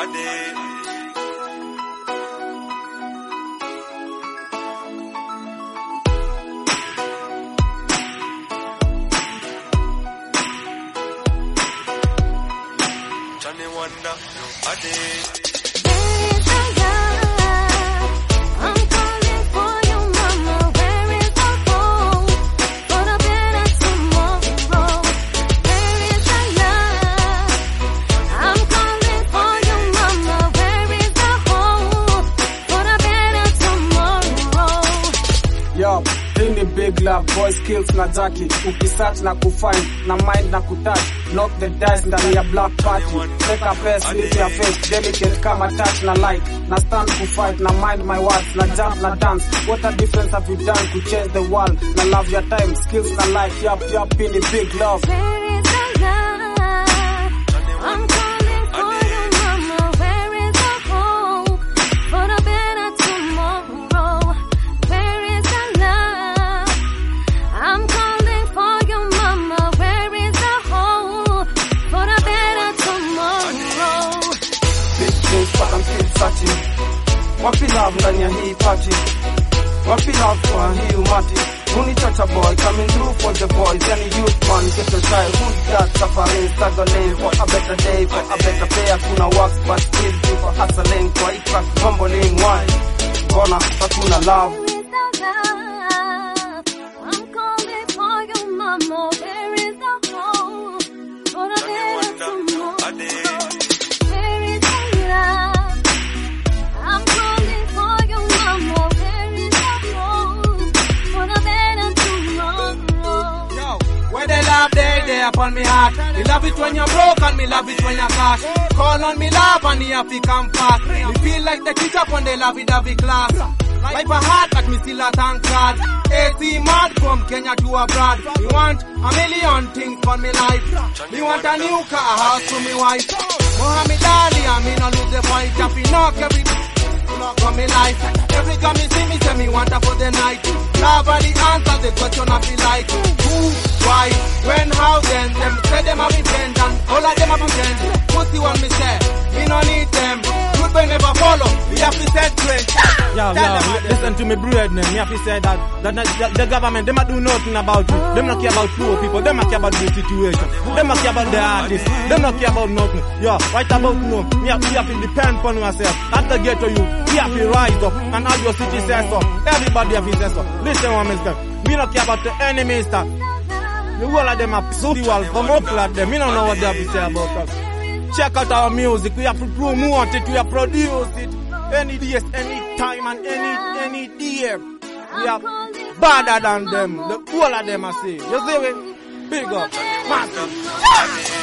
Johnny Wonder, Ade. Yo, hii ni big love, boy skills na Jackie. Ukisearch na kufind, na mind na kutouch. Knock the dice ndani ya black party. Take a pass with your face, delicate kama touch na light. Na stand to fight, na mind my words, na jump na dance. What a difference have you done to change the world? Na love your time, skills na life, yup, in the big love. But I'm still searching. Wapi love ndani ya hii party? Wapi love kwa hii umati? Unichacha boy coming through for the boys. Yani youth man, get your childhood that suffering, struggling for a better day, for a better pay. Hakuna works but still do for hustling, kwa impact bumbling. Why? Gonna hakuna love. I'm calling for your mama. Where is the home? For a better tomorrow. Day upon me heart. Me love it when you're broke and me love it when you're cash. Call on me love and the happy come fast. Me feel like the teacher on the lovey-dovey class. Life a hard but me still a thank God. AC mad from Kenya to abroad. Me want a million things for me life. Me want a new car, a house for me wife. Muhammad Ali and me no lose the fight. Happy knock every for me life. Every time me see me say me want her for the night. Love are the answer, the question I feel like. Who, why, when, how, then. Them say them have intent and all of them have intent. Pussy what me say, me no need them. Good boy never follow, we have to set straight. Yo, listen to me brethren. Me have to say that the government, them not do nothing about it. Them not care about poor people, them not care about the situation. Them not care about the artists, them not care about nothing. Yo, right about now, me have to depend on myself. At the ghetto you, we have to rise up and all your city says so. Everybody have to say so. Listen one mister, we don't care about the enemies that. The whole of them are so dual, come up like them. We don't know what they have to say about us. Check out our music, we have to promote it, we have to produce it. Any days, any time and any day. We are better than them. The whole of them are saying. You see me? Big up. Massive.